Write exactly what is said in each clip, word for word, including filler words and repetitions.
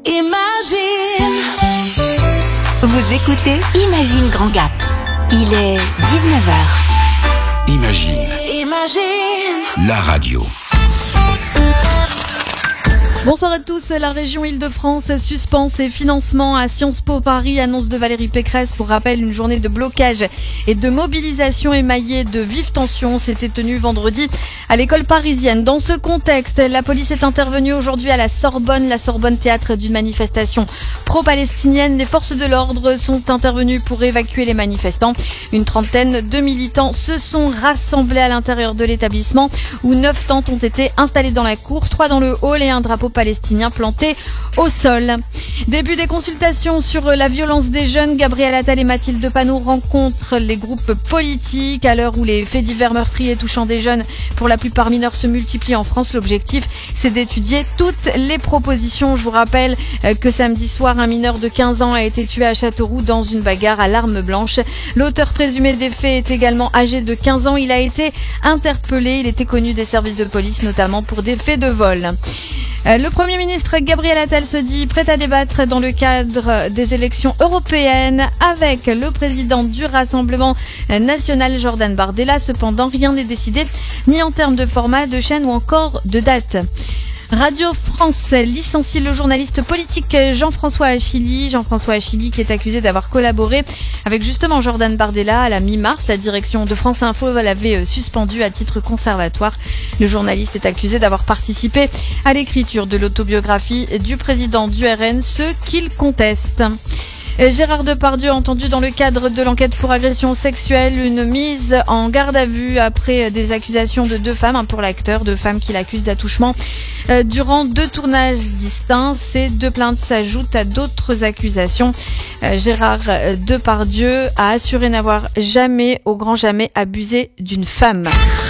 Imagine. Vous écoutez Imagine Grand Gap. Il est dix-neuf heures. Imagine. Imagine. La radio. Bonsoir à tous. La région Île-de-France suspend ses financements à Sciences Po Paris. Annonce de Valérie Pécresse. Pour rappel, une journée de blocage et de mobilisation émaillée de vives tensions s'était tenue vendredi à l'école parisienne. Dans ce contexte, la police est intervenue aujourd'hui à la Sorbonne. La Sorbonne, théâtre d'une manifestation pro-palestinienne. Les forces de l'ordre sont intervenues pour évacuer les manifestants. Une trentaine de militants se sont rassemblés à l'intérieur de l'établissement où neuf tentes ont été installées dans la cour, trois dans le hall et un drapeau palestinien planté au sol. Début des consultations sur la violence des jeunes. Gabriel Attal et Mathilde Panot rencontrent les groupes politiques à l'heure où les faits divers meurtriers touchant des jeunes, pour la plupart mineurs, se multiplient en France. L'objectif, c'est d'étudier toutes les propositions. Je vous rappelle que samedi soir, un mineur de quinze ans a été tué à Châteauroux dans une bagarre à l'arme blanche. L'auteur présumé des faits est également âgé de quinze ans. Il a été interpellé. Il était connu des services de police, notamment pour des faits de vol. Le Premier ministre Gabriel Attal se dit prêt à débattre dans le cadre des élections européennes avec le président du Rassemblement national, Jordan Bardella. Cependant, rien n'est décidé, ni en termes de format, de chaîne ou encore de date. Radio France licencie le journaliste politique Jean-François Achilly. Jean-François Achilly qui est accusé d'avoir collaboré avec justement Jordan Bardella à la mi-mars. La direction de France Info l'avait suspendu à titre conservatoire. Le journaliste est accusé d'avoir participé à l'écriture de l'autobiographie du président du R N, ce qu'il conteste. Gérard Depardieu entendu dans le cadre de l'enquête pour agression sexuelle, une mise en garde à vue après des accusations de deux femmes, pour l'acteur, deux femmes qui l'accusent d'attouchement durant deux tournages distincts. Ces deux plaintes s'ajoutent à d'autres accusations. Gérard Depardieu a assuré n'avoir jamais, au grand jamais, abusé d'une femme.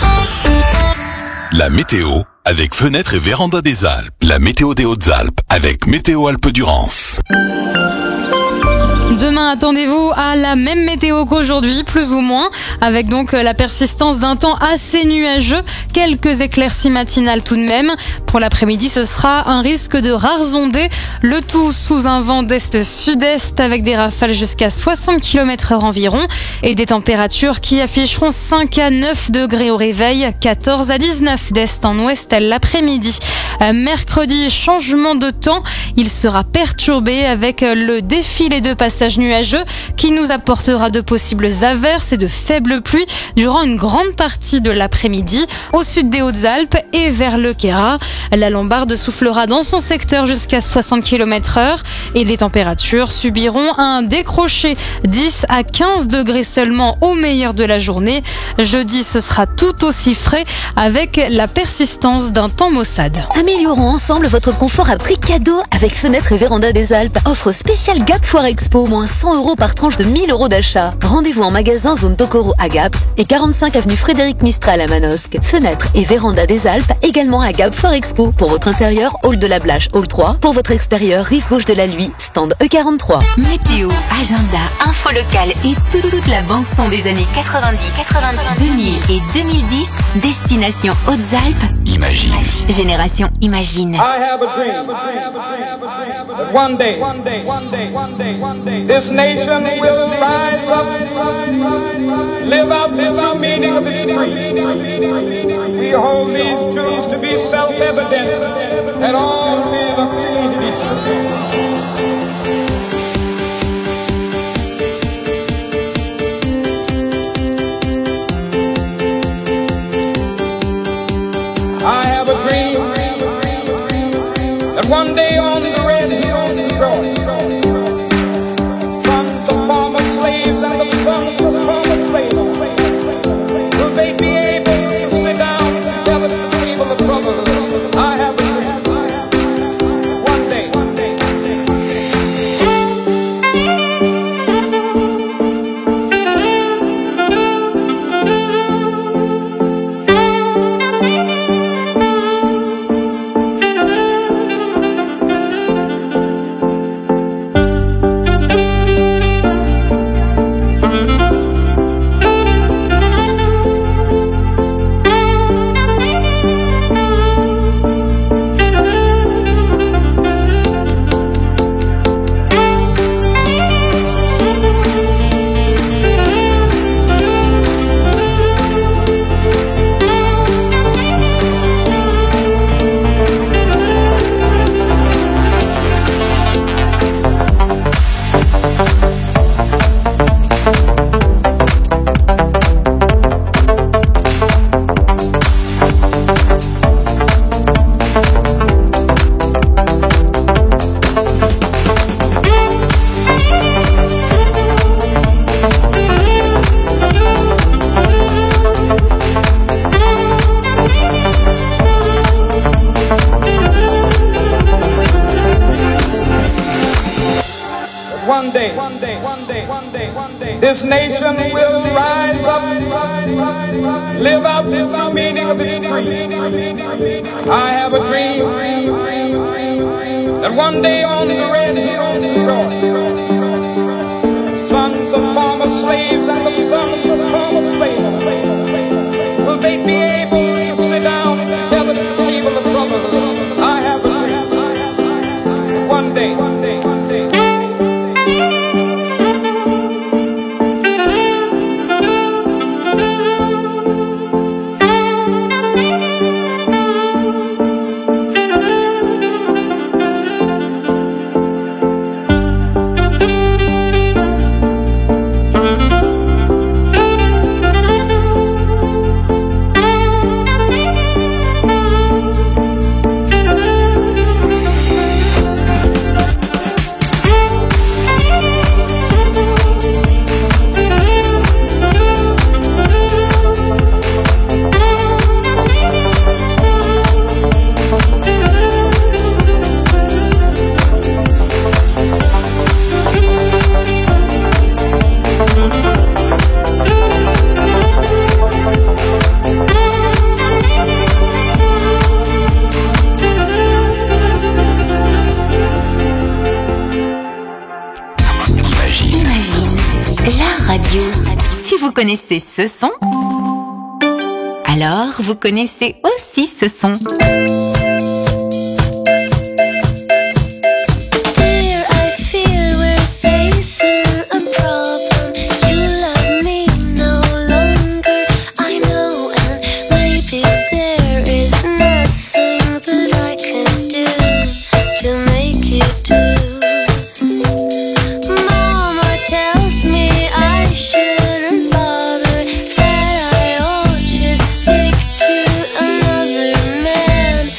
La météo avec Fenêtres et Véranda des Alpes. La météo des Hautes-Alpes avec Météo Alpes-Durance. Demain, attendez-vous à la même météo qu'aujourd'hui, plus ou moins, avec donc la persistance d'un temps assez nuageux, quelques éclaircies matinales tout de même. Pour l'après-midi, ce sera un risque de rares ondées, le tout sous un vent d'est-sud-est avec des rafales jusqu'à soixante kilomètres heure environ et des températures qui afficheront cinq à neuf degrés au réveil, quatorze à dix-neuf d'est en ouest l'après-midi. Mercredi, changement de temps, il sera perturbé avec le défilé de passage nuageux qui nous apportera de possibles averses et de faibles pluies durant une grande partie de l'après-midi au sud des Hautes-Alpes et vers le Queyras. La Lombarde soufflera dans son secteur jusqu'à soixante kilomètres heure et les températures subiront un décroché dix à quinze degrés seulement au meilleur de la journée. Jeudi, ce sera tout aussi frais avec la persistance d'un temps maussade. Améliorons ensemble votre confort à prix cadeau avec Fenêtres et Véranda des Alpes. Offre spéciale Gap Foire Expo, moins cent euros par tranche de mille euros d'achat. Rendez-vous en magasin zone Tokoro à Gap et quarante-cinq avenue Frédéric Mistral à Manosque. Fenêtres et Véranda des Alpes également à Gap Foire Expo. Pour votre intérieur, hall de la Blache, hall trois. Pour votre extérieur, rive gauche de la Luy, stand E quarante-trois. Météo, agenda, info locale et toute, toute la bande son des années quatre-vingt-dix, quatre-vingt-dix, deux mille et deux mille dix. Destination Hautes-Alpes. Imagine. Génération Imagine. I have a dream that one day, one day, one day, one day, one day, this nation will rise up, live out the true meaning of its creed. We hold these truths to be self-evident that all men are created equal. I have a dream that one day on the red hills of Georgia, sons of former slaves and the sons of former slaves, will they be able to sit down together at the table of brotherhood? I have a dream. One day, one day, one day. one day, this nation will rise up, live out the true meaning of its creed. I have a dream that one day on the red hills of Georgia, sons of former slaves and the sons of former slaves will they be able to sit down together at the table of brotherhood. I have a dream. One day, one day, one day. Si vous connaissez ce son, alors vous connaissez aussi ce son. Man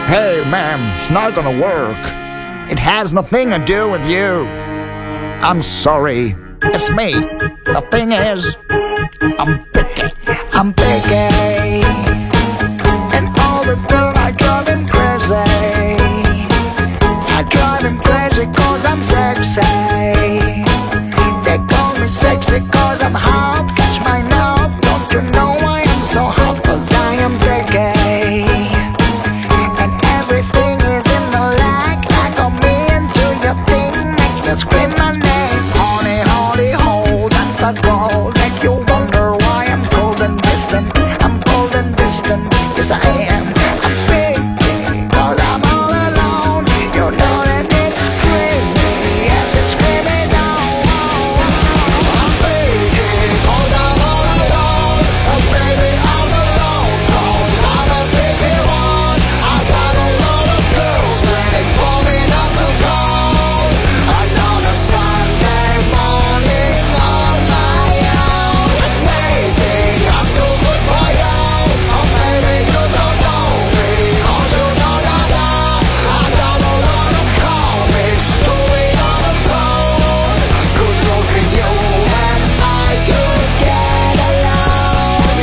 Hey, ma'am, it's not gonna work. It has nothing to do with you. I'm sorry. It's me. The thing is, I'm picky. I'm picky. And all the girls, I drive him crazy. I drive him crazy cause I'm sexy. They call me sexy cause I'm hot. Catch my note. Don't you know I am so hot cause I am picky. And everything is in the lag. Like on me into your thing. Make you scream my name. Honey, honey, hold. That's the goal. Make you wonder why I'm cold and distant. I'm cold and distant. Yes I am. I'm picky cause I'm all alone. You know that it's screaming. Yes it's screaming down. I'm picky cause I'm all alone. Oh baby I'm alone cause I'm a picky one. I got a lot of girls waiting for me not to call. Another Sunday morning on my own. And maybe I'm too good for you. Or maybe you don't know me cause you know that I, I got a lot of comics story on the phone. Good looking you and I could get along.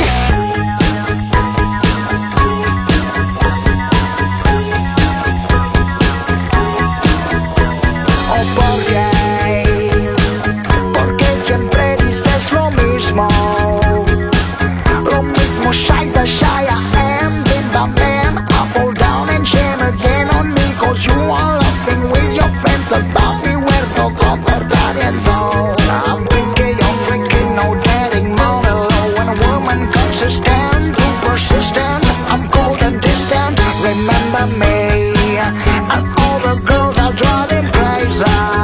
Oh, ¿por qué? Porque siempre dices lo mismo. Lo mismo, scheiße, shy I am. Been the man, I fall down and shame again on me. Cause you are laughing with your friends about me. Huerto comportamiento. I'm picky, you're freaking, no getting more low. When a woman consistent, too persistent, I'm cold and distant. Remember me, and all the girls are driving crazy.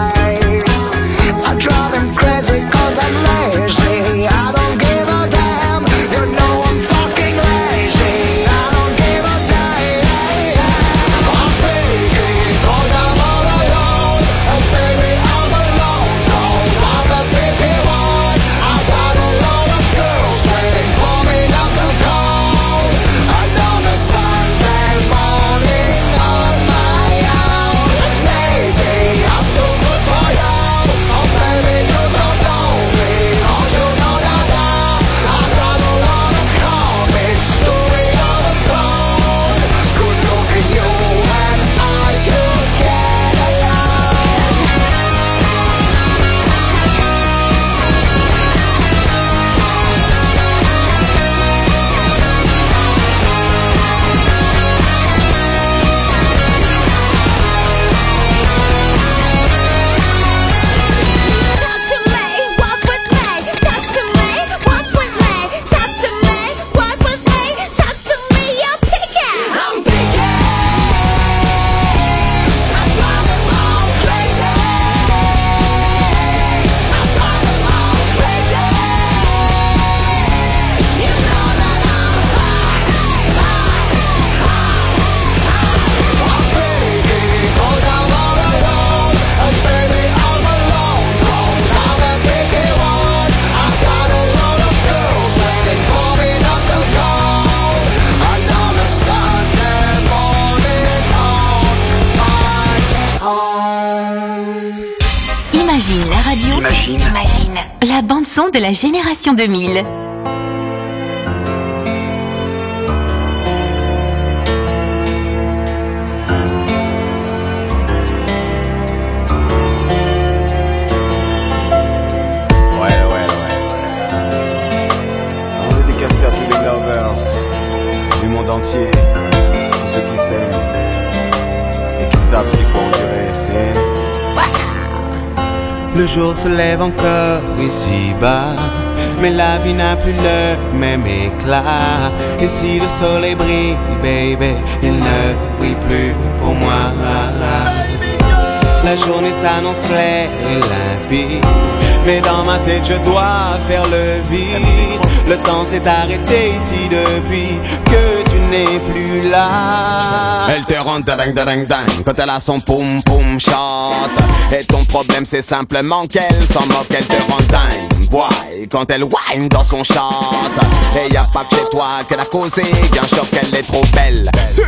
I drive him crazy cause I'm lazy. I don't give a damn. You know I'm fucking lazy. I don't give a damn. I'm picky cause I'm all alone. And baby I'm alone cause I'm a picky one. I got a lot of girls waiting for me not to call. Another Sunday morning on my own. And maybe I'm too good for you. Oh baby you don't know me cause you know that I, I got a lot of comics story on the phone. Good looking you and I could get along. Talk to me, walk with me. Talk to me, walk with me. Talk to me, walk with me. Talk to me, I'm picky. I'm picky. I'm driving all crazy. I'm driving all crazy. You know that I'm hot, hot, hot. I'm picky cause I'm all alone. And baby I'm alone cause I'm a picky one. I got a lot of girls waiting for me not to call. Another Sunday morning on my own. Imagine la radio. Imagine. Imagine la bande son de la génération deux mille. Ouais, ouais, ouais, ouais. On est dédicacé à tous les lovers du monde entier, tous ceux qui s'aiment et qui savent ce qu'il faut endurer, c'est... Le jour se lève encore ici-bas, mais la vie n'a plus le même éclat. Et si le soleil brille, baby, il ne brille plus pour moi. La journée s'annonce claire et limpide, mais dans ma tête je dois faire le vide. Le temps s'est arrêté ici depuis que tu n'es plus là. Elle te rend ding ding ding quand elle a son poum poum chante. Et ton problème c'est simplement qu'elle s'en moque, elle te rend dingue. Boy, quand elle whine dans son chante. Et y a pas que chez toi qu'elle a causé, bien sûr qu'elle est trop belle. Subtil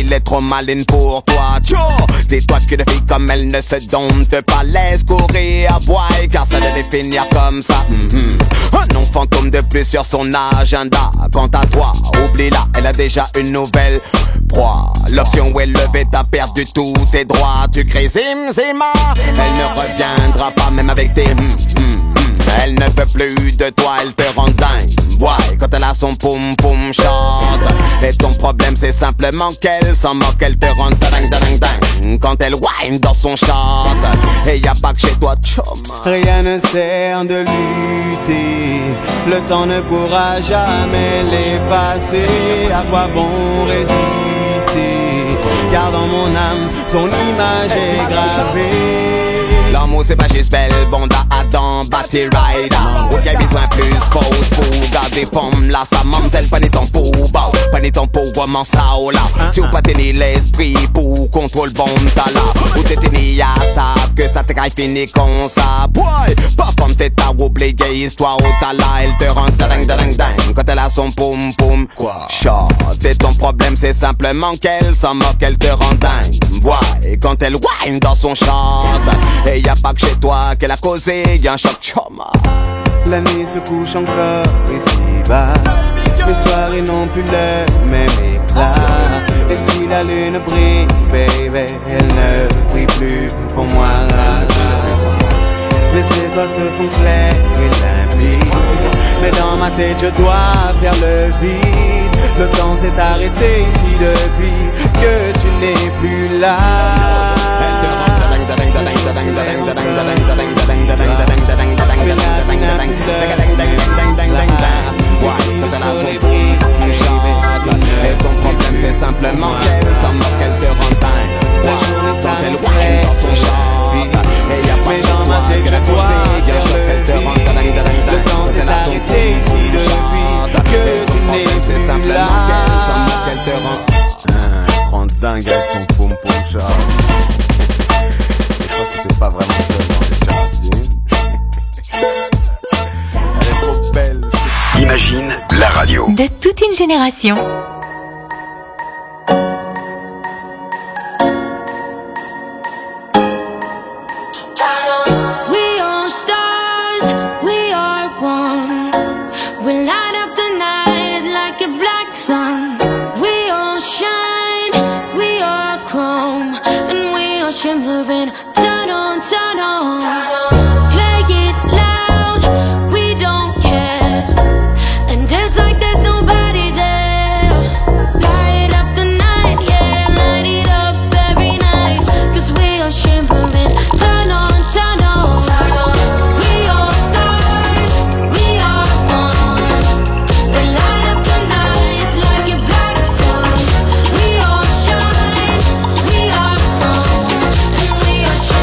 il est trop maline pour toi. Tcho, dis-toi qu'une fille comme elle ne se dompte pas, laisse courir à boire, car ça devait finir comme ça. Mm-hmm. Un nom fantôme de plus sur son agenda. Quant à toi, oublie-la, elle a déjà une nouvelle proie. L'option élevée, t'as perdu tous tes droits. Tu crées Zim Zima, elle ne reviendra pas même avec tes mm, mm, mm. Elle ne veut plus de toi, elle te rend dingue. Ouais, quand elle a son poum poum chante. Et ton problème c'est simplement qu'elle s'en moque, elle te rend dingue dingue dingue. Quand elle whine dans son chant. Et y a pas que chez toi, choma. Rien ne sert de lutter, le temps ne pourra jamais l'effacer. À quoi bon résister? Car dans mon âme, son image est gravée. L'amour c'est pas juste belle, bonda, Adam, Batty Rider. Ou y'a besoin plus pause pour garder forme là, sa mamzelle, pas ni ton pour bao, pas ni ton pour comment ça ou là. Si ou pas tenir l'esprit pour contrôle bon tala. Ou t'es tenu à savent que ça te caille fini comme ça. Boy, pas comme t'es ta oublié histoire au tala. Elle te rend dingue dingue dingue quand elle a son poum poum. Chante, et ton problème c'est simplement qu'elle s'en moque, elle te rend dingue. Boy, et quand elle whine dans son chant. Et y a pas que chez toi qu'elle a causé, y'a un choc choma. La nuit se couche encore ici-bas. Les soirées n'ont plus le même éclat. Et si la lune brille, baby, elle ne brille plus pour moi. Les étoiles se font claires et limpides. Mais dans ma tête je dois faire le vide. Le temps s'est arrêté ici depuis que tu n'es plus là. Et ton problème c'est simplement qu'elle s'en moque, elle te rend dingue. La journée s'arrête dans son chant. Et y'a pas mais que dans ma tête je dois elle te rend dingue. Le temps s'est arrêté ici depuis que tu n'es c'est plus simplement là. qu'elle s'en moque, elle te rend Rend dingue avec son poum poum chat. Je crois que t'es pas vraiment seul dans les charts. Elle est trop belle. Imagine la radio. De toute une génération. We are stars, we are one. We light up the night like a black sun. We all shine, we are chrome, and we are shimmering. Turn on, turn on. Play it loud, we don't care. And dance like there's nobody there. Light up the night, yeah, light it up every night. Cause we are shimmering. Turn on, turn on. We are stars, we are one. We light up the night like a black sun. We all shine, we are chrome, and we are shimmering.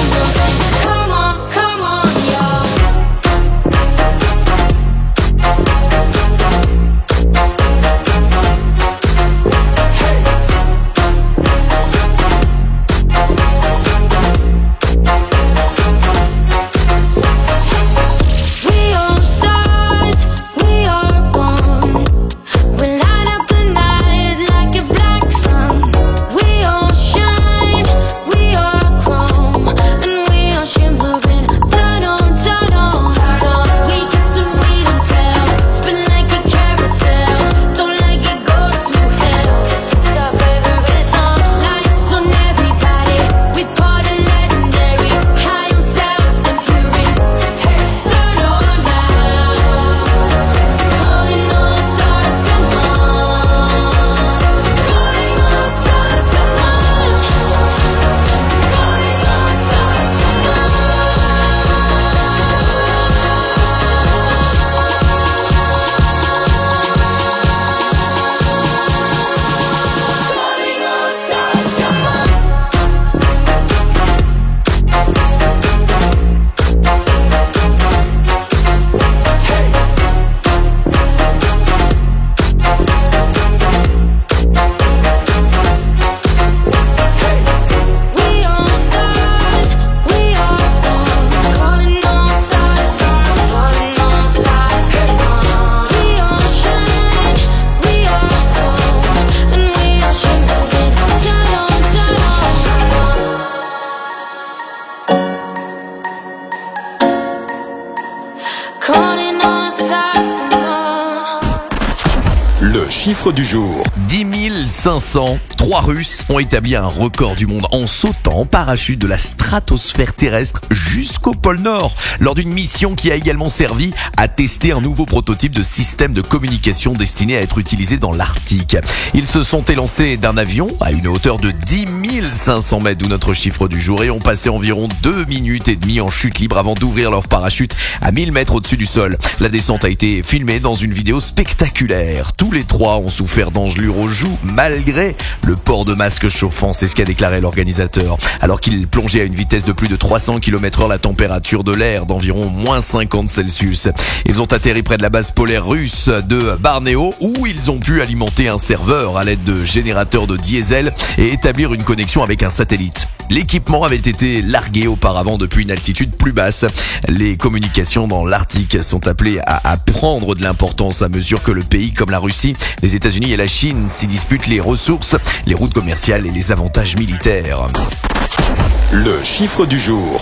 chiffre du jour. dix mille cinq cents. Trois Russes ont établi un record du monde en sautant en parachute de la stratosphère terrestre jusqu'au pôle Nord, lors d'une mission qui a également servi à tester un nouveau prototype de système de communication destiné à être utilisé dans l'Arctique. Ils se sont élancés d'un avion à une hauteur de dix mille cinq cents mètres, d'où notre chiffre du jour, et ont passé environ deux minutes et demie en chute libre avant d'ouvrir leur parachute à mille mètres au-dessus du sol. La descente a été filmée dans une vidéo spectaculaire. Tous les trois ont souffert d'engelures aux joues malgré le port de masque chauffant, c'est ce qu'a déclaré l'organisateur. Alors qu'ils plongeaient à une vitesse de plus de trois cents kilomètres heure, la température de l'air d'environ moins cinquante Celsius. Ils ont atterri près de la base polaire russe de Bornéo, où ils ont pu alimenter un serveur à l'aide de générateurs de diesel et établir une connexion avec un satellite. L'équipement avait été largué auparavant depuis une altitude plus basse. Les communications dans l'Arctique sont appelées à, à prendre de l'importance à mesure que le pays comme la Russie, les États-Unis et la Chine s'y disputent les ressources, les routes commerciales et les avantages militaires. Le chiffre du jour.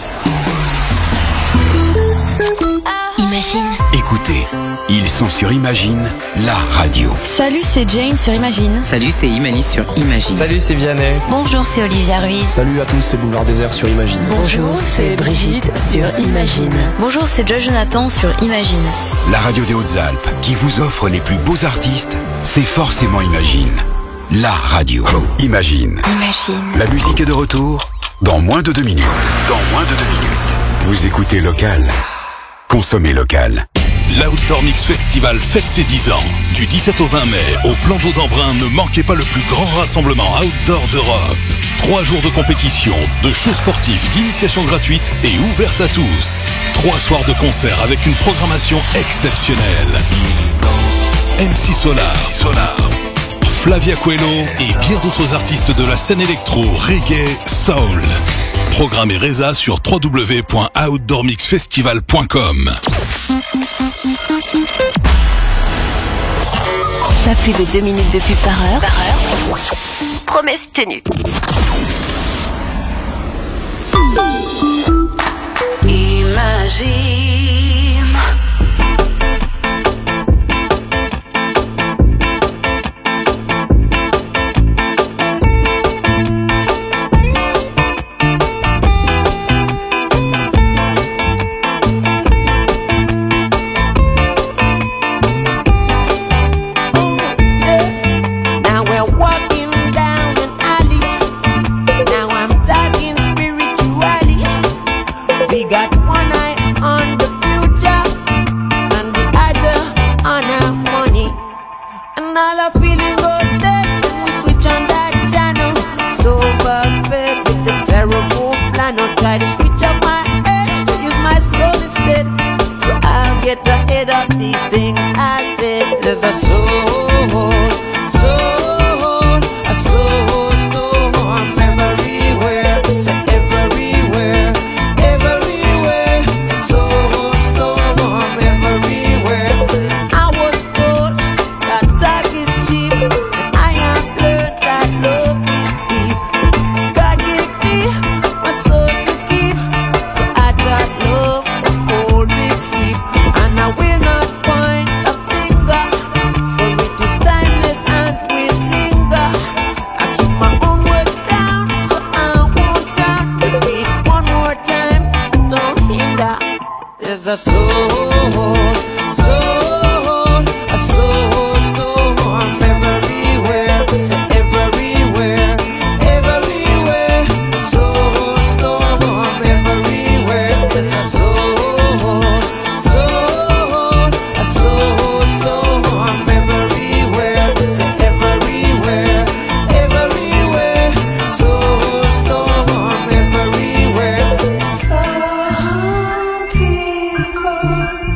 Imagine. Écoutez, ils sont sur Imagine, la radio. Salut, c'est Jane sur Imagine. Salut, c'est Imani sur Imagine. Salut, c'est Vianney. Bonjour, c'est Olivia Ruiz. Salut à tous, c'est Boulevard Désert sur Imagine. Bonjour, c'est Brigitte sur Imagine. Bonjour, c'est Joy Jonathan sur Imagine. La radio des Hautes-Alpes qui vous offre les plus beaux artistes, c'est forcément Imagine. La radio. Imagine. Imagine. La musique est de retour dans moins de deux minutes. Dans moins de deux minutes. Vous écoutez local. Consommez local. L'Outdoor Mix Festival fête ses dix ans. Du dix-sept au vingt mai, au Plan d'eau d'Embrun, ne manquez pas le plus grand rassemblement outdoor d'Europe. Trois jours de compétition, de shows sportifs, d'initiation gratuite et ouverte à tous. Trois soirs de concerts avec une programmation exceptionnelle. M C Solar, Flavia Coelho et bien d'autres artistes de la scène électro, reggae, soul. Programme et résa sur w w w point outdoor mix festival point com. Pas plus de deux minutes de pub par heure. Par heure. Promesse tenue. Imagine. Some people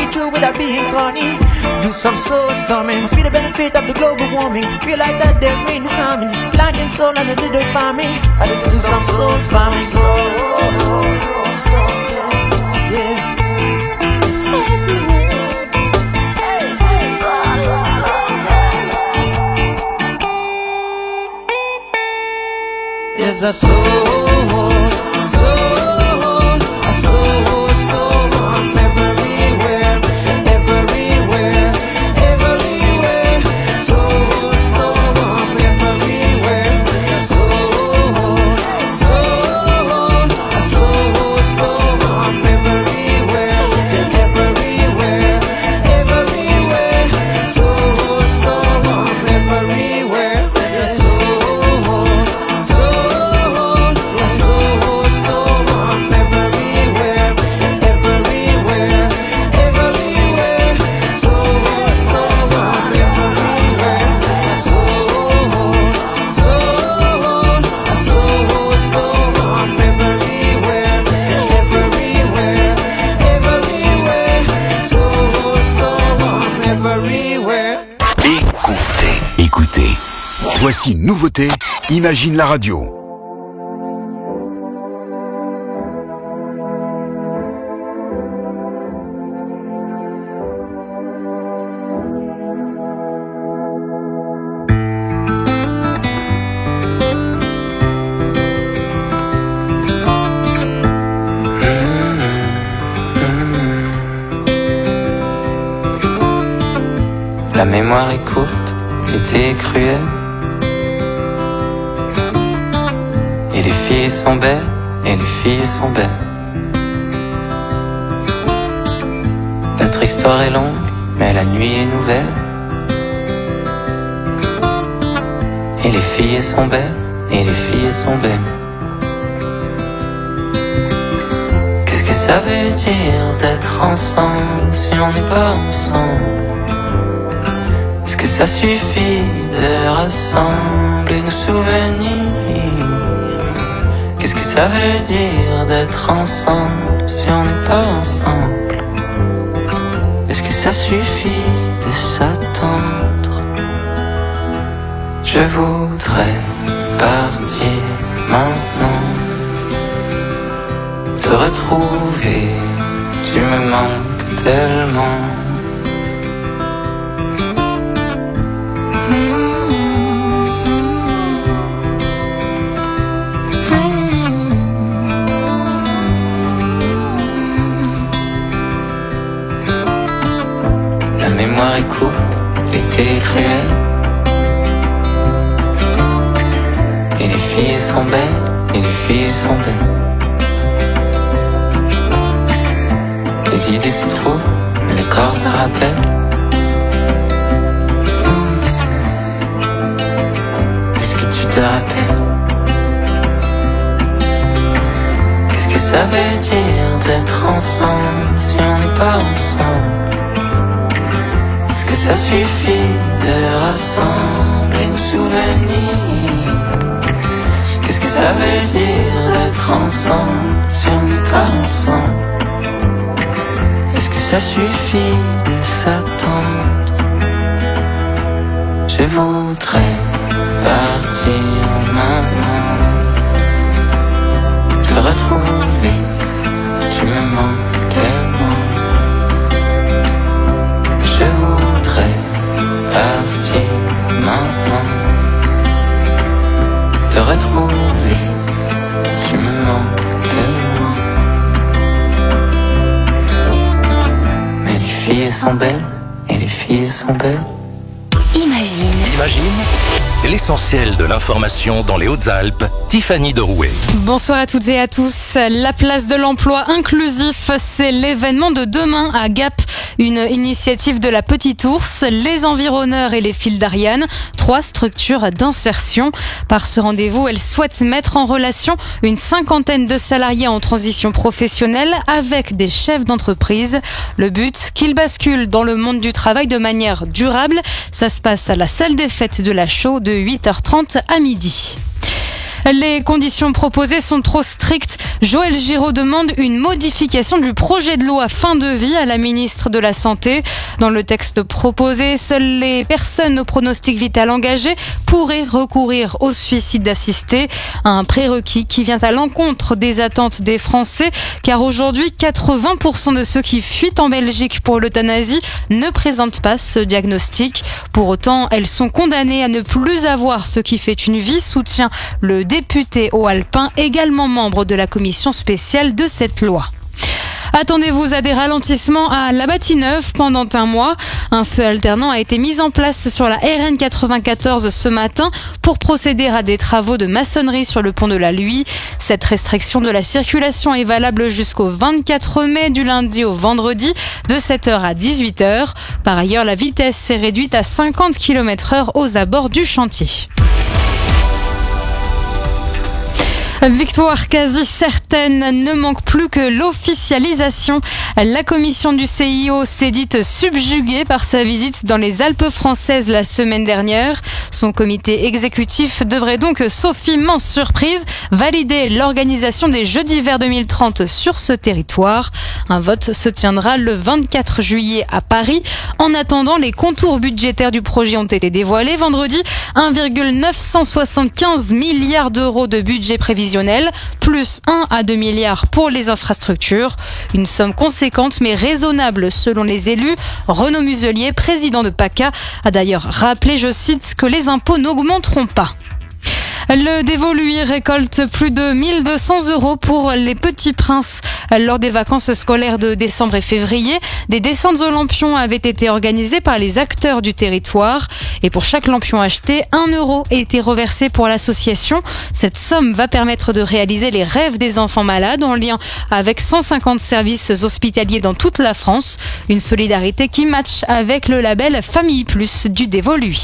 it through without being corny. Do some soul storming, must be the benefit of the global warming. Realize that there ain't no harmony. Blind and soul and a little farming. I do some soul farming. Yeah, it's everywhere. It's a soul, soul, a soul storm everywhere, everywhere, everywhere. Soul storm everywhere. A soul, soul, a soul storm everywhere, everywhere, everywhere. Soul storm everywhere. A soul, soul. Écoutez, voici une nouveauté, Imagine la radio. La mémoire est courte, l'été est cruel. Et les filles sont belles, et les filles sont belles. Notre histoire est longue, mais la nuit est nouvelle. Et les filles sont belles, et les filles sont belles. Qu'est-ce que ça veut dire d'être ensemble si on n'est pas ensemble? Est-ce que ça suffit de rassembler nos souvenirs? Qu'est-ce que ça veut dire d'être ensemble si on n'est pas ensemble? Est-ce que ça suffit de s'attendre? Je voudrais partir maintenant, te retrouver, tu me manques tellement. La mémoire est courte, l'été est cruel. Et les filles sont belles, et les filles sont belles. Les idées se trouvent, mais le corps se rappelle. Est-ce que tu te rappelles? Qu'est-ce que ça veut dire d'être ensemble si on n'est pas ensemble? Est-ce que ça suffit de rassembler nos souvenirs? Qu'est-ce que ça veut dire d'être ensemble si on n'est pas ensemble? Est-ce que ça suffit de s'attendre? Je voudrais partir maintenant, te retrouver, tu me manques tellement. Je voudrais partir maintenant, te retrouver, tu me manques tellement. Mais les filles sont belles, et les filles sont belles. Imagine. Imagine, l'essentiel de l'information dans les Hautes-Alpes, Tiffany Derouet. Bonsoir à toutes et à tous. La place de l'emploi inclusif, c'est l'événement de demain à Gap. Une initiative de la Petite Ours, les Environneurs et les Fils d'Ariane, trois structures d'insertion. Par ce rendez-vous, elles souhaitent mettre en relation une cinquantaine de salariés en transition professionnelle avec des chefs d'entreprise. Le but, qu'ils basculent dans le monde du travail de manière durable. Ça se passe à la salle des fêtes de la Chaux de huit heures trente à midi. Les conditions proposées sont trop strictes. Joël Giraud demande une modification du projet de loi fin de vie à la ministre de la Santé. Dans le texte proposé, seules les personnes au pronostic vital engagé pourraient recourir au suicide assisté, un prérequis qui vient à l'encontre des attentes des Français, car aujourd'hui, quatre-vingts pour cent de ceux qui fuient en Belgique pour l'euthanasie ne présentent pas ce diagnostic. Pour autant, elles sont condamnées à ne plus avoir ce qui fait une vie, soutient le député Haut-Alpin, également membre de la commission spéciale de cette loi. Attendez-vous à des ralentissements à La Bâtie-Neuve pendant un mois. Un feu alternant a été mis en place sur la R N quatre-vingt-quatorze ce matin pour procéder à des travaux de maçonnerie sur le pont de la Luye. Cette restriction de la circulation est valable jusqu'au vingt-quatre mai, du lundi au vendredi, de sept heures à dix-huit heures. Par ailleurs, la vitesse est réduite à cinquante kilomètres heure aux abords du chantier. Victoire quasi certaine, ne manque plus que l'officialisation. La commission du C I O s'est dite subjuguée par sa visite dans les Alpes françaises la semaine dernière. Son comité exécutif devrait donc, sauf immense surprise, valider l'organisation des Jeux d'hiver deux mille trente sur ce territoire. Un vote se tiendra le vingt-quatre juillet à Paris. En attendant, les contours budgétaires du projet ont été dévoilés vendredi. un virgule neuf cent soixante-quinze milliards d'euros de budget prévisionnel, plus un à deux milliards pour les infrastructures. Une somme conséquente mais raisonnable selon les élus. Renaud Muselier, président de PACA, a d'ailleurs rappelé, je cite, que les impôts n'augmenteront pas. Le dévolu récolte plus de mille deux cents euros pour les petits princes. Lors des vacances scolaires de décembre et février, des descentes aux lampions avaient été organisées par les acteurs du territoire. Et pour chaque lampion acheté, un euro a été reversé pour l'association. Cette somme va permettre de réaliser les rêves des enfants malades en lien avec cent cinquante services hospitaliers dans toute la France. Une solidarité qui matche avec le label Famille Plus du dévolu.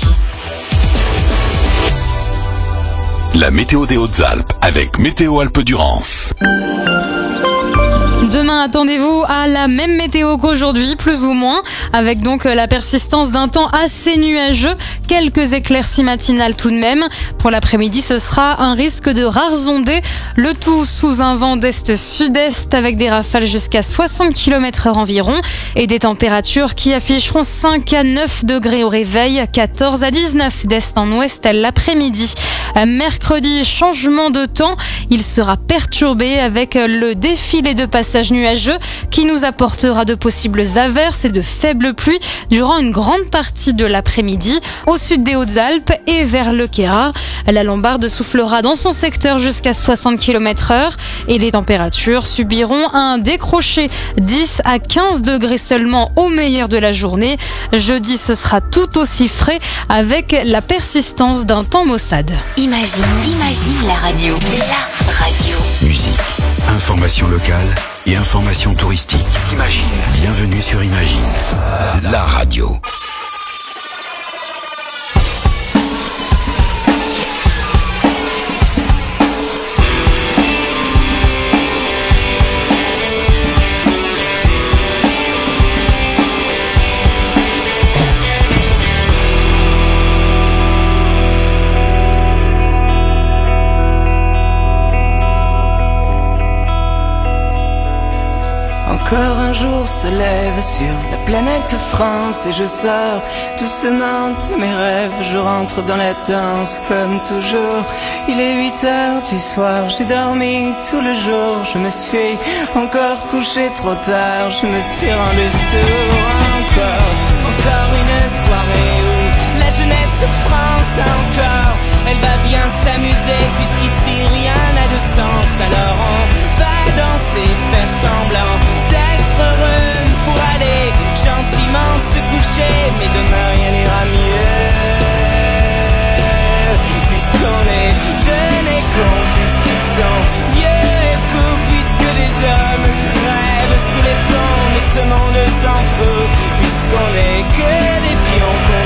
La météo des Hautes-Alpes avec Météo Alpes-Durance. Demain, attendez-vous à la même météo qu'aujourd'hui, plus ou moins, avec donc la persistance d'un temps assez nuageux, quelques éclaircies matinales tout de même. Pour l'après-midi, ce sera un risque de rares ondées, le tout sous un vent d'est-sud-est avec des rafales jusqu'à soixante kilomètres heure environ et des températures qui afficheront cinq à neuf degrés au réveil, quatorze à dix-neuf d'est en ouest l'après-midi. Mercredi, changement de temps, il sera perturbé avec le défilé de passage nuageux qui nous apportera de possibles averses et de faibles pluies durant une grande partie de l'après-midi au sud des Hautes-Alpes et vers le Queyras. La Lombarde soufflera dans son secteur jusqu'à soixante kilomètres heure et les températures subiront un décroché dix à quinze degrés seulement au meilleur de la journée. Jeudi, ce sera tout aussi frais avec la persistance d'un temps maussade. Imagine, imagine la radio. La radio. Musique, information locale et information touristique. Imagine. Bienvenue sur Imagine, la radio. Encore un jour se lève sur la planète France et je sors doucement de mes rêves. Je rentre dans la danse comme toujours. Il est huit heures du soir, j'ai dormi tout le jour. Je me suis encore couché trop tard, je me suis rendu sourd. Encore, encore une soirée où la jeunesse France encore. Elle va bien s'amuser puisqu'ici rien n'a de sens. Alors on va danser, faire semblant d'être heureux pour aller gentiment se coucher. Mais demain rien n'ira mieux puisqu'on est jeunes et cons, puisqu'ils sont vieux et fous, puisque des hommes crèvent sous les plombs. Mais ce monde s'en fout puisqu'on est que des pions.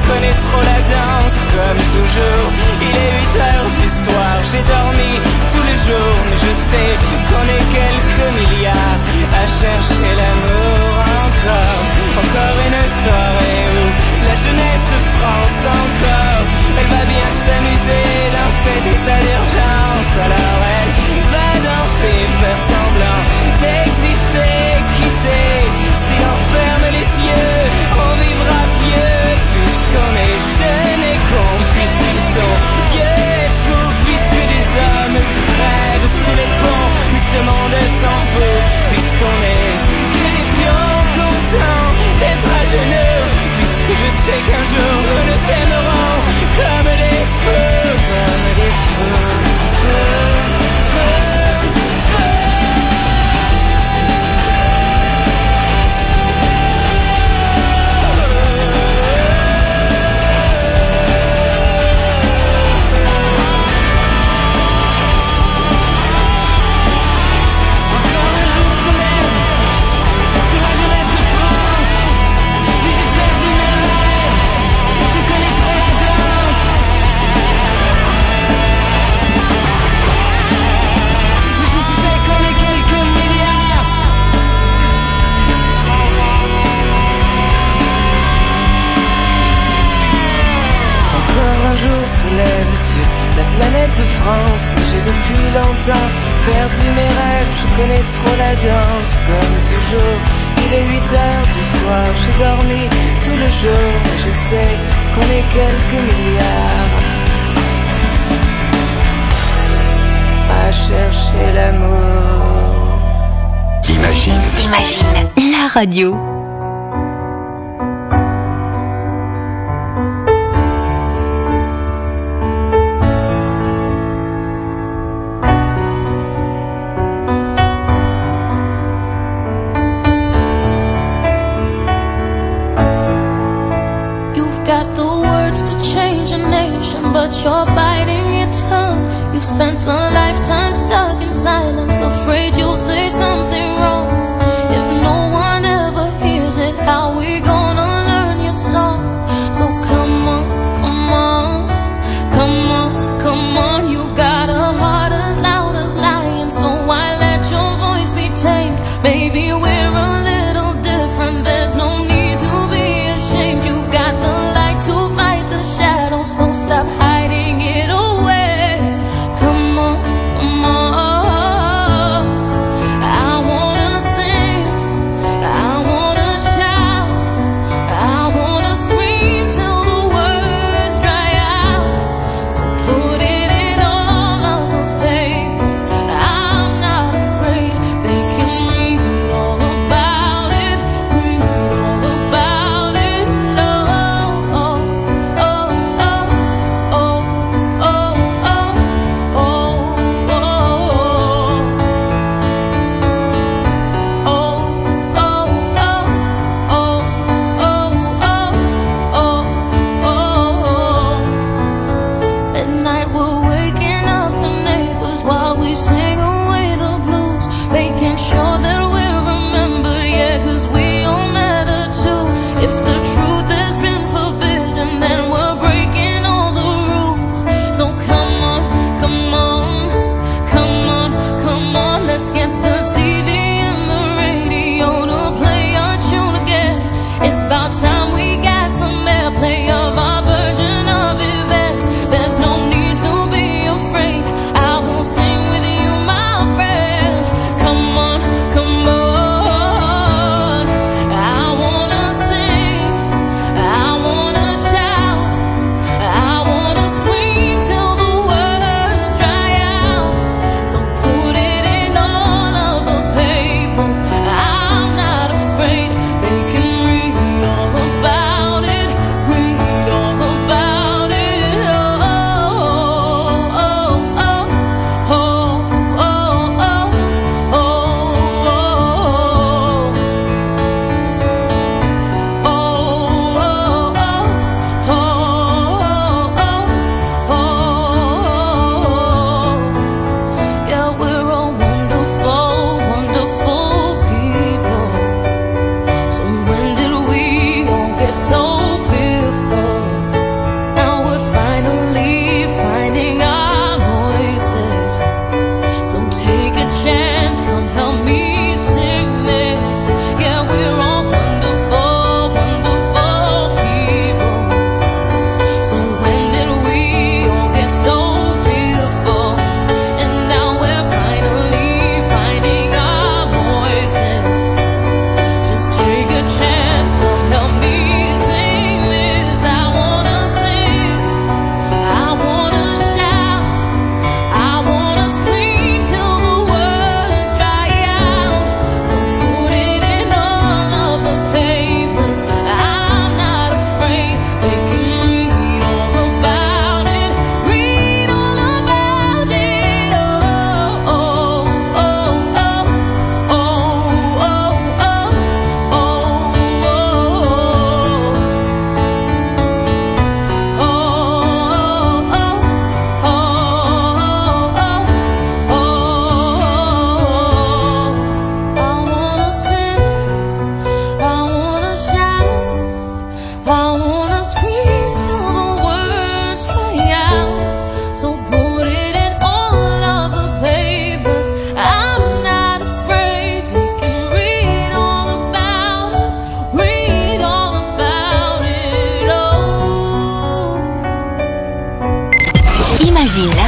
connais trop la danse. Comme toujours, il est huit heures du soir. J'ai dormi tous les jours, mais je sais qu'on est quelques milliards à chercher l'amour encore. Encore une soirée où la jeunesse France encore. Elle va bien s'amuser dans cet état d'urgence. Alors elle va danser, faire semblant d'exister. Qui sait, si l'on ferme les yeux, on vivra vieux. Puisqu'on est jeune et con, puisqu'ils sont vieux et fous, puisque des hommes crèvent sous les ponts, mais ce monde s'en fout. Puisqu'on est que des pions contents d'être à genoux, puisque je sais qu'un jour nous nous aimerons comme des feux, comme des feux, feux, feux, feux. Un jour se lève sur la planète France, mais j'ai depuis longtemps perdu mes rêves. Je connais trop la danse, comme toujours. Il est huit heures du soir, j'ai dormi tout le jour, mais je sais qu'on est quelques milliards à chercher l'amour. Imagine. Imagine la radio. But you're biting your tongue. You've spent a lifetime stuck in silence, afraid you'll say something wrong. If no one ever hears it, how we gonna learn your song? So come on, come on, come on, come on. You've got a heart as loud as lion, so why let your voice be tamed? Maybe we're a little different, there's no need to be ashamed. You've got the light to fight the shadow, so stop hiding it away. Come on, come on.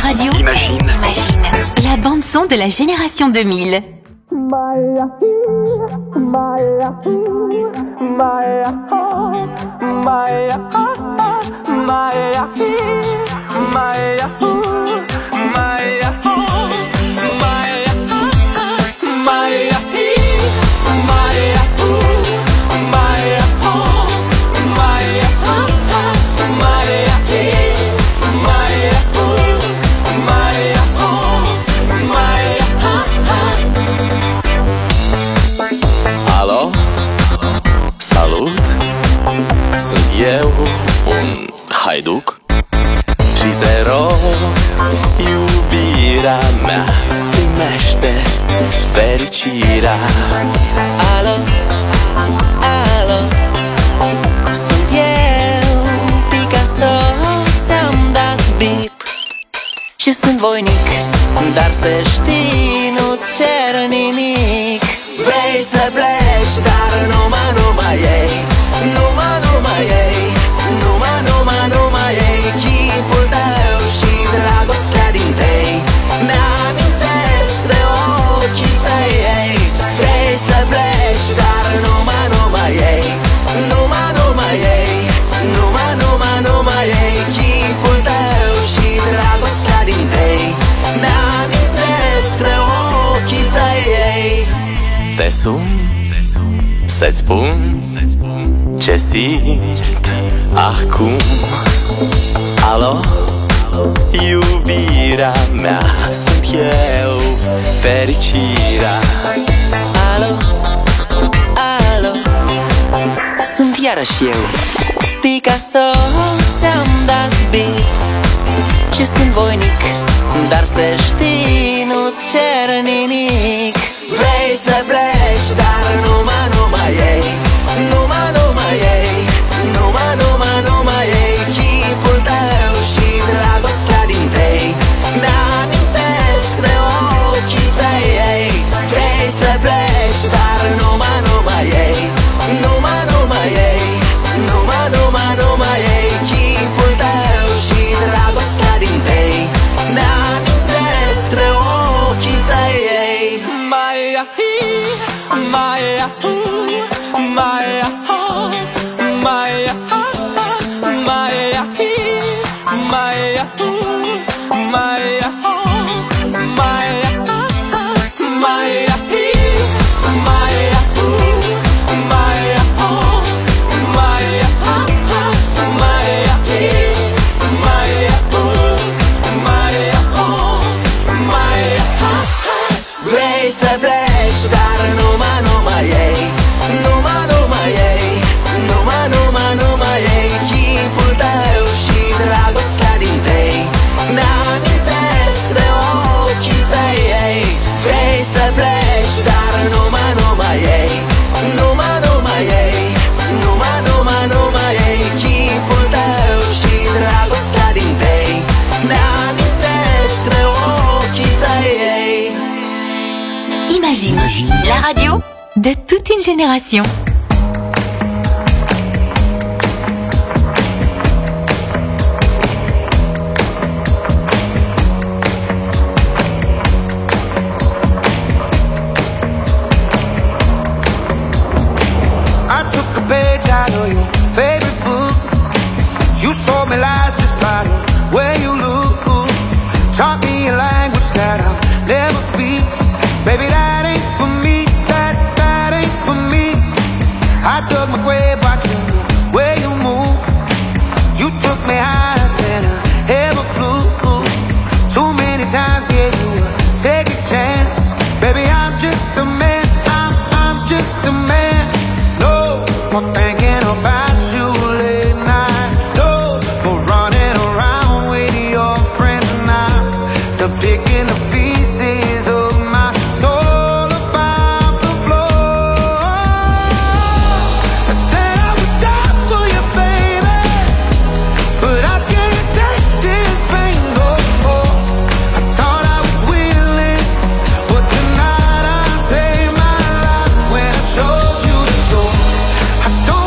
radio. Imagine. Imagine. La bande son de la génération deux mille. Maya, Maya, Maya, Maya, Maya, Maya, Maya, Alo, salut, sunt eu, un haiduc și te rog, iubirea mea, primește fericirea. Alo, alo, sunt eu, Picasso, ți-am dat bip și sunt voinic, dar să știi, nu-ți cer nimic. Vrei să pleci, dar numai, numai ei, numai, numai ei, numai, numai, numai ei, chipul tău și dragostea din tei, mi-amintesc de ochii tăi ei. Vrei să pleci, dar numai, numai ei, numai, numai ei, numai, numai, numai ei, chipul tău și dragostea din tei, mi-amintesc de ochii tăi ei. Te sun, să-ți spun ce simt acum. Alo, iubirea mea, sunt eu, fericirea. Alo, alo, sunt iarăși eu, Picasso, ți-am dat bip și sunt voinic, dar să știi, nu-ți cer nimic. Vrei să pleci, dar numai, numai ei, numai, numai ei, numai, numai, numai ei, chipul tău și dragostea din tei, mi-amintesc de ochii tăi ei. Vrei să pleci, dar numai, numai ei, numai, numai ei, numai, numai, numai ei, chipul tău și dragostea din tei, mi-amintesc de ochii tăi ei. Maya, Maya, Maya, Maya, Maya, Maya, Maya, Maya, Maya, vrei să pleci, dar numai, numai ei, numai, numai ei, numai, numai, numai ei, chipul tău și dragostea din tei, mi-amintesc de ochii tăi ei. Vrei să pleci, dar numai, numai ei, numai, numai ei, numai, numai, numai ei, chipul tău și dragostea din tei, mi-amintesc de ochii tăi ei. Imagine, la radio de toute une génération. I took a page out of your favorite book. You saw me lies just by the way you look. Taught me a language that I'll never speak. Baby, that ain't for me, that, that ain't for me. I dug my grave watching the way you move. You took me higher than I ever flew. Too many times gave you a second chance. Baby, I'm just a man, I'm, I'm just a man. No more thinking about you late night. No more running around with your friends and I'm done picking the pieces of my soul about the floor. I said I would die for you, baby, but I can't take this pain no more. I thought I was willing, but tonight I saved my life when I showed you the door. I don't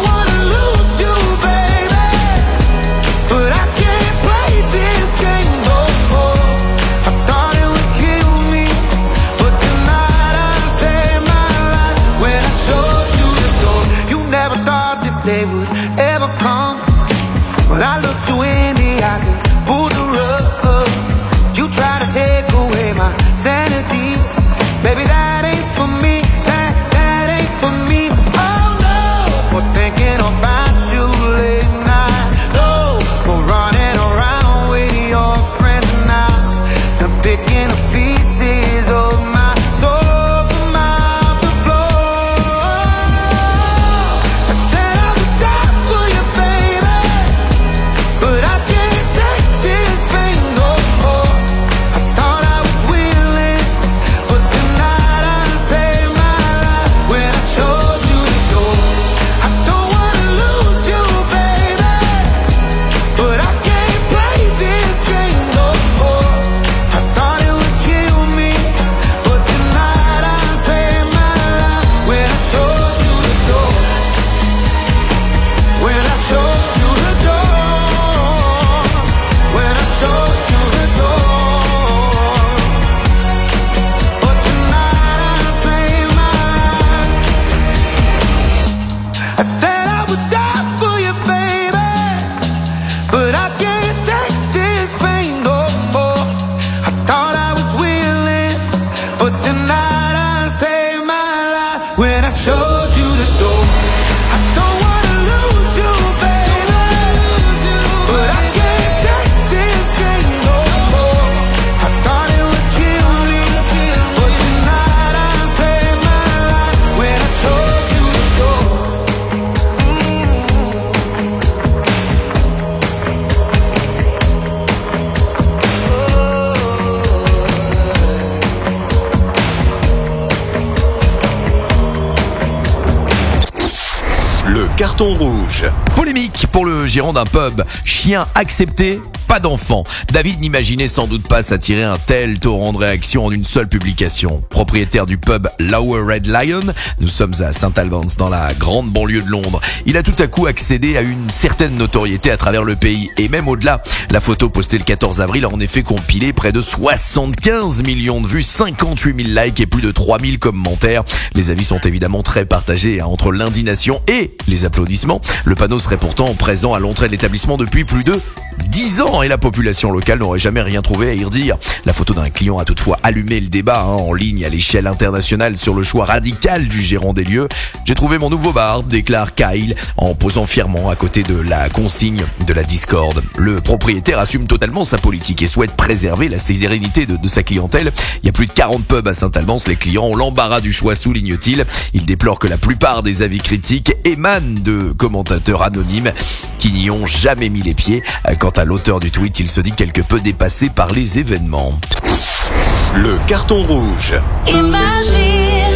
carton rouge. Polémique pour le gérant d'un pub. Chien accepté, pas d'enfant. David n'imaginait sans doute pas s'attirer un tel torrent de réactions en une seule publication. Propriétaire du pub Lower Red Lion, nous sommes à Saint Albans dans la grande banlieue de Londres. Il a tout à coup accédé à une certaine notoriété à travers le pays et même au-delà. La photo postée le quatorze avril a en effet compilé près de soixante-quinze millions de vues, cinquante-huit mille likes et plus de trois mille commentaires. Les avis sont évidemment très partagés hein, entre l'indignation et les applaudissements. Le panneau serait pourtant présent à l'entrée de l'établissement depuis plus de dix ans et la population locale n'aurait jamais rien trouvé à y redire. La photo d'un client a toutefois allumé le débat hein, en ligne à l'échelle internationale sur le choix radical du gérant des lieux. J'ai trouvé mon nouveau bar, déclare Kyle en posant fièrement à côté de la consigne de la Discord. Le propriétaire assume totalement sa politique et souhaite préserver la sérénité de, de sa clientèle. Il y a plus de quarante pubs à Saint Albans, les clients ont l'embarras du choix, souligne-t-il. Il déplore que la plupart des avis critiques émanent de commentateurs anonymes qui n'y ont jamais mis les pieds. Quant à l'auteur du tweet, il se dit quelque peu dépassé par les événements. Le carton rouge. Imagine,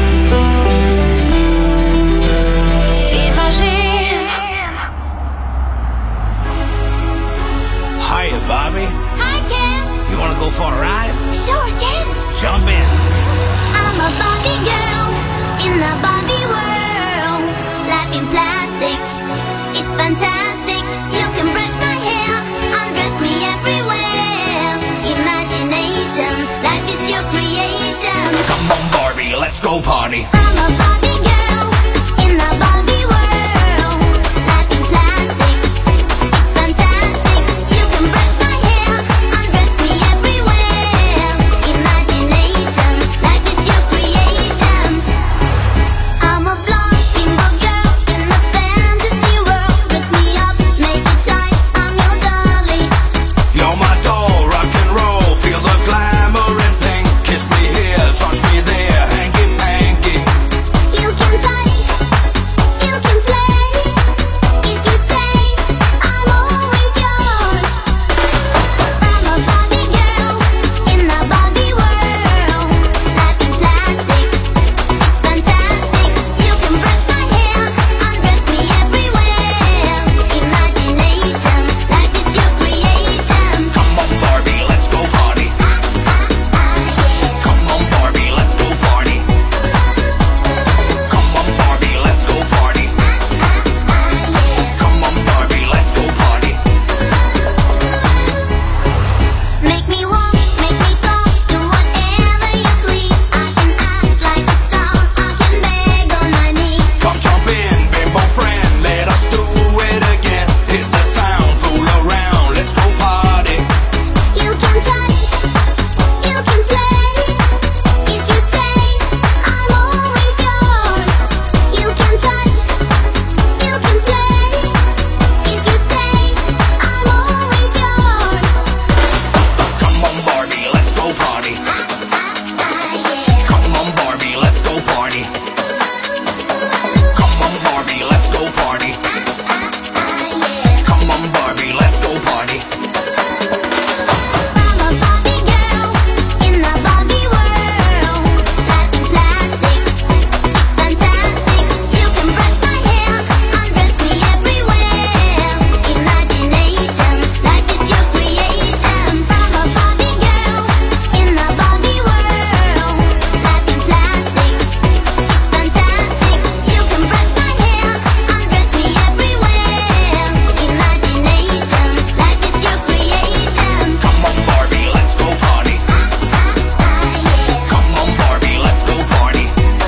imagine. Hiya, Bobby. Hi, Ken. You wanna go for a ride? Sure, Ken. Jump in. I'm a Barbie girl in the Barbie world. Life in plastic, it's fantastic. You can brush my hair, undress me everywhere. Imagination, life is your creation. Come on, Barbie, let's go party. I'm a Barbie girl in the Barbie world. Life in plastic, it's fantastic. You can brush my hair, undress me everywhere. Imagination, life is your creation. I'm a blonde single girl in a fantasy world. Dress me up, make it time, I'm your darling. You're my doll, rock and roll. Feel the glamour and pink. Kiss me here, touch me there, hanky panky. You can touch, you can play. If you say I'm always yours. I'm a Barbie girl in the Barbie world. Life in plastic, it's fantastic. You can brush my hair, undress me everywhere. Imagination, life is your creation. Come on, Barbie, let's go party. Come on, Barbie, let's go party. Come on, Barbie, let's go party. Come on, Barbie, let's go party. Make me walk, make me talk, do whatever you please. I can act like a star, I can beg on my knees. Come jump in, bimbo friend, let us do it again. Hit the town, fool around, let's go party. You can touch, you can play. If you say I'm always yours. You can touch, you can play. If you say I'm always yours. Come on, Barbie, let's go party. Come on, Barbie, let's go party. Come on, Barbie, let's go party. Come on, Barbie, let's go party. I'm a Barbie girl in the Barbie world. Life in plastic, it's fantastic. You can brush my hair, undress me everywhere. Imagination, life is your creation. I'm a Barbie girl in the Barbie world. Life in plastic, it's fantastic. You can brush my hair, undress me everywhere. Imagination, life is your creation. Come on, Barbie, let's go party. Come on, Barbie, let's go party.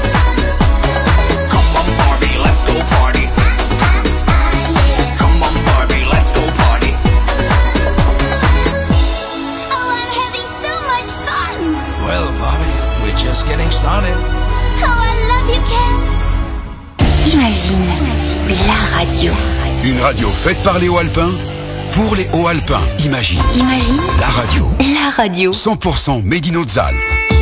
Come on, Barbie, let's go party. Come on, Barbie, let's go party. Oh, I'm having so much fun. Well, Barbie, we're just getting started. Oh, I love you, Ken. Imagine la radio. Une radio faite par les Hauts-Alpins pour les Hauts-Alpins. Imagine Imagine la radio. la radio. cent pour cent Made in Hautes-Alpes.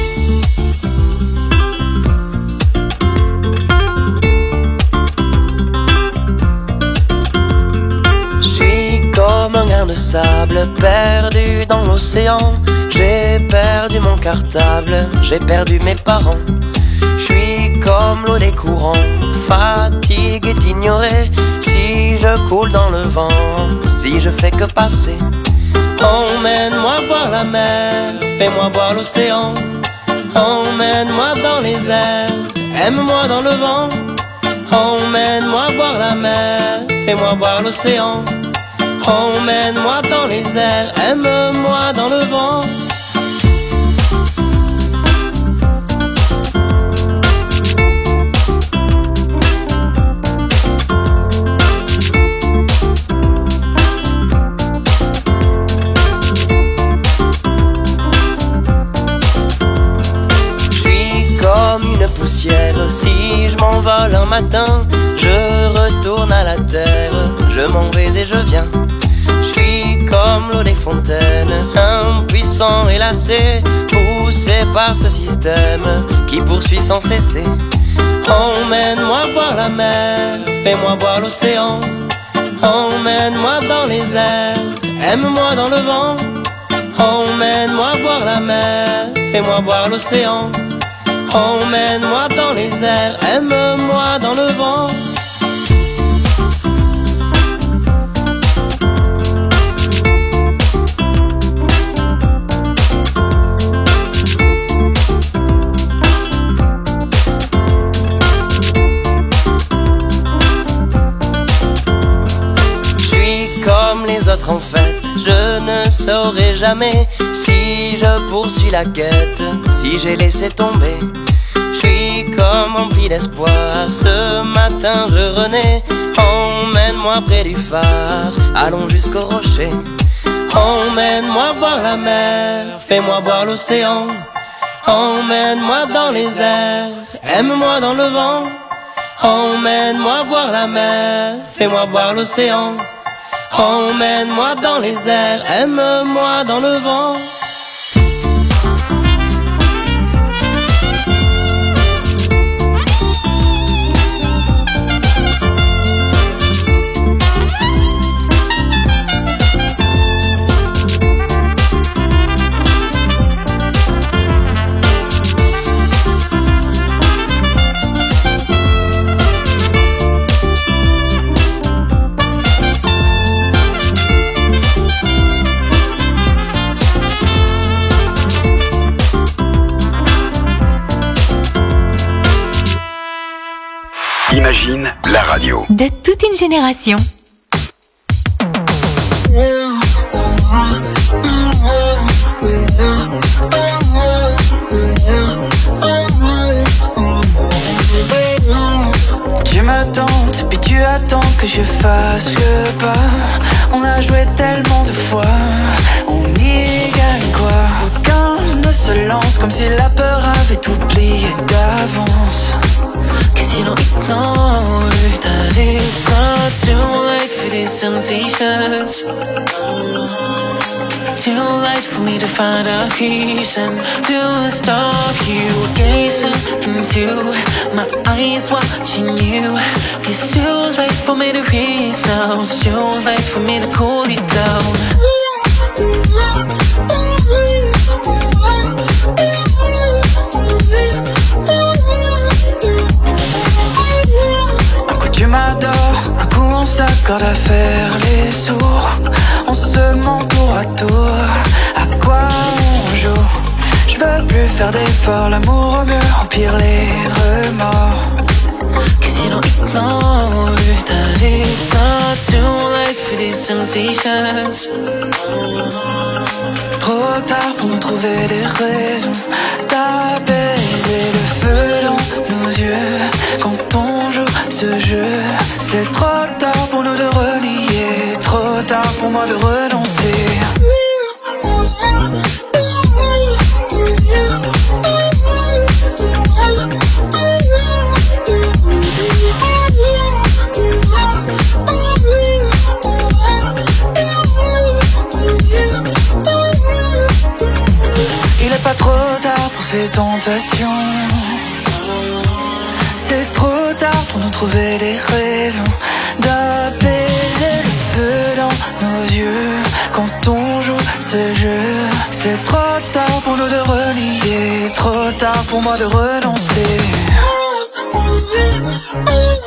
Je suis comme un grain de sable perdu dans l'océan. J'ai perdu mon cartable, j'ai perdu mes parents. Je suis comme l'eau des courants, fatigué d'ignorer. Si je coule dans le vent, si je fais que passer. Emmène-moi voir la mer, fais-moi voir l'océan. Emmène-moi dans les airs, aime-moi dans le vent. Emmène-moi voir la mer, fais-moi voir l'océan. Emmène-moi dans les airs, aime-moi dans le vent. Poussière. Si je m'envole un matin, je retourne à la terre. Je m'en vais et je viens. Je suis comme l'eau des fontaines, impuissant et lassé, poussé par ce système qui poursuit sans cesser. Emmène-moi voir la mer, fais-moi voir l'océan. Emmène-moi dans les airs, aime-moi dans le vent. Emmène-moi voir la mer, fais-moi voir l'océan. Emmène-moi dans les airs, aime-moi dans le vent. Je suis comme les autres en fait, je ne saurai jamais si je poursuis la quête, si j'ai laissé tomber. Je suis comme empli d'espoir, ce matin je renais. Emmène-moi près du phare, allons jusqu'au rocher. Emmène-moi voir la mer, fais-moi voir l'océan. Emmène-moi dans les airs, aime-moi dans le vent. Emmène-moi voir la mer, fais-moi voir l'océan. Emmène-moi dans les airs, aime-moi dans le vent. Imagine la radio. De toute une génération. Tu me tentes, puis tu attends que je fasse le pas. On a joué tellement de fois, on y gagne quoi? Aucun ne se lance comme si la peur avait oublié d'avance. Cause you don't ignore that it's not too late for these temptations. Too late for me to find a reason to stop you gazing into my eyes, watching you. It's too late for me to read now. It's too late for me to cool you down. Un coup tu m'adores, un coup on s'accorde à faire les sourds. On se ment tour à tour, à quoi on joue? Je veux plus faire d'efforts, l'amour au mieux empire les remords. Cause you don't ignore that it's not too late for these temptations. Trop tard pour nous trouver des raisons d'apaiser le feu dans nos yeux. Quand on joue ce jeu, c'est trop tard pour nous de renier, trop tard pour moi de renoncer. Il est pas trop tard pour ces tentations. C'est trop tard pour nous trouver des raisons d'apaiser le feu dans nos yeux. Quand on joue ce jeu, c'est trop tard pour nous de renier, trop tard pour moi de renoncer. Ooh.